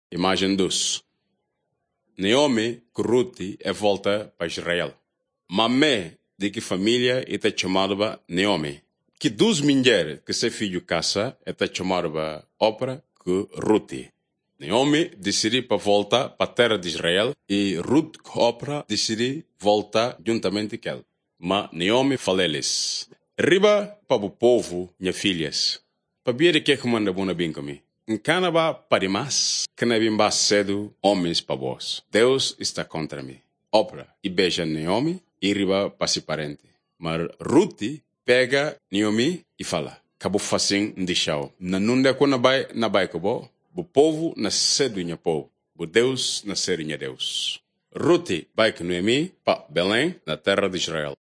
Imagem 2. Naomi com Ruth é volta para Israel. Mamé de que família está chamada Naomi. Que duas mulheres que seu filho casa está chamada Opra que Ruth. Naomi decidiu para voltar para a terra de Israel e Ruth e Opra decidiu voltar juntamente com ela. Mas Naomi falou-lhes: Riba para o povo, minhas filhas, para ver que manda bona bem comigo. Encanaba para demais, que não é cedo homens para vós. Deus está contra mim. Opra e beija Naomi e riba para se parente. Mas Ruth pega Naomi e fala: Cabo facin deixou. Não é quando na vai cabo. O povo nasceu do povo. O Deus nasceu do Deus. Ruth vai com Naomi para Belém, na terra de Israel.